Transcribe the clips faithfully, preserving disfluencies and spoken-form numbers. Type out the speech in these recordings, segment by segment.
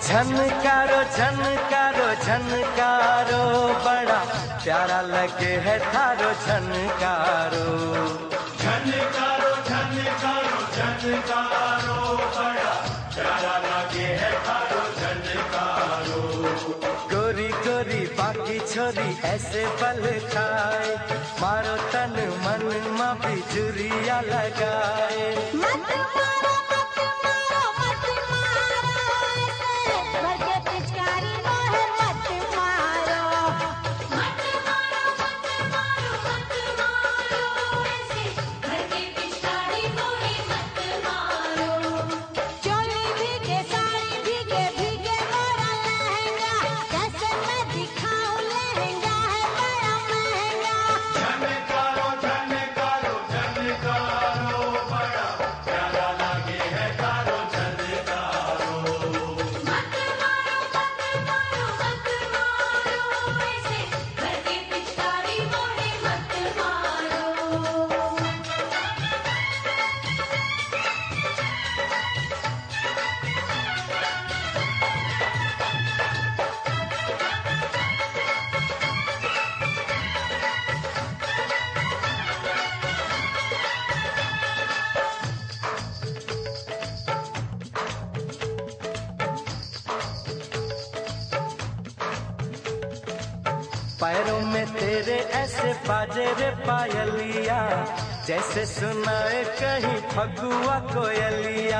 झनकारो झनकारो झनकारो बड़ा प्यारा लगे है थारो झनकारो। झनकारो झनकारो झनकारो बड़ा प्यारा लगे है थारो झनकारो। गोरी गोरी बाकी छोरी ऐसे बल खाए, मारो तन मन मा बिजुरिया लगाए। मत मारो मत मारो मत मारो ऐसे भर के पिचकारी मोहे मत मारो। मत मारो मत मारो मत मारो ऐसे भर के पिचकारी मोहे मत मारो। चोली भीगे साड़ी भीगे भीगे मोरा लहंगा, कैसे मैं दिखाऊं लहंगा है बड़ा महंगा। झनकारो झनकारो झनकारो बड़ा प्यारा लगे है थारो झनकारो। मत मारो मत मारो मत मारो ऐसे घर के पिचकारी मोहे मत मारो। पैरों में तेरे ऐसे बाजे रे पायलिया, जैसे सुनाए कहीं फगुआ कोयलिया।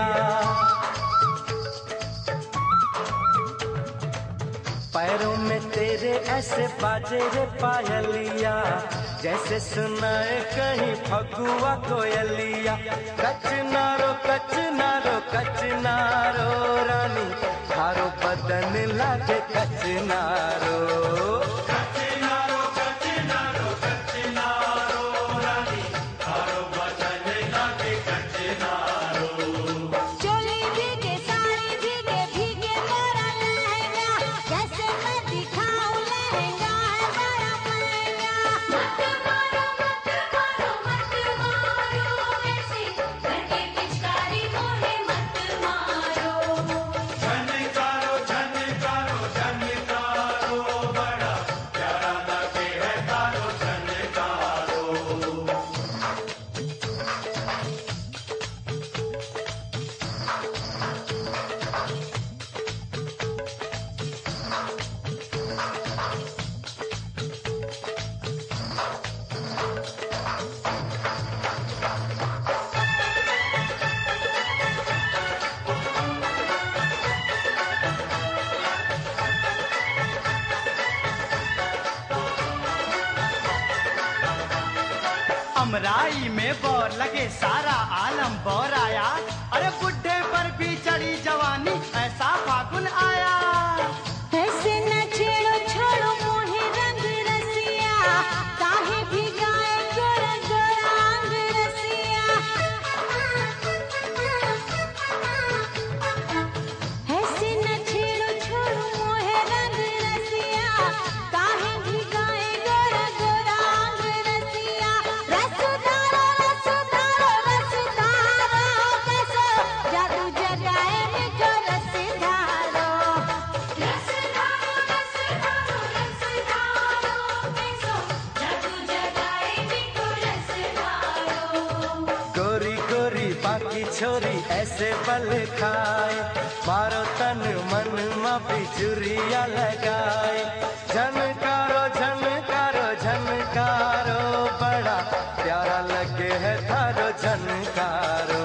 पैरों में तेरे ऐसे बाजे रे पायलिया, जैसे सुनाए कहीं फगुआ कोयलिया। कचनारो कचनारो कचनारो रानी, थारो बदन लागे कचनारो। कचनारो कचनारो कचनारो रानी, थारो बदन लागे कचनारो। चोली भीगे साड़ी भीगे भीगे मोरा लहंगा, कैसे मैं दिखाऊं लहंगा है बड़ा महंगा। मत मारो मत मारो मत मारो ऐसे घर के पिचकारी मोहे मत मारो। झनकारो झनकारो झनकारो बड़ा प्यारा लगे है थारो झनकारो। अमराई में बोर लगे सारा आलम बोर आया, अरे बुढ़े पर भी चढ़ी जवानी ऐसा फागुन आया। ऐसे न छेड़ो छोड़ो मोहे रंग रसिया, काहे भिगाए गोरा गोरा अंग रसिया। ऐसे न छेड़ो छोड़ो मोहे रंग रसिया, काहे भिगाए गोरा गोरा अंग रसिया। रसदारो रसदारो रसदारो कैसो जादू जगाए मुझको रसदारो। रसदारो रसदारो रसदारो कैसो जादू जगाए मुझको रसदारो। गोरी गोरी बाकी छोरी ऐसे बल खाए, मारो तन मन मा बिजुरिया लगाए। झनकारो झनकारो झनकारो बड़ा प्यारा लगे है थारो झनकारो।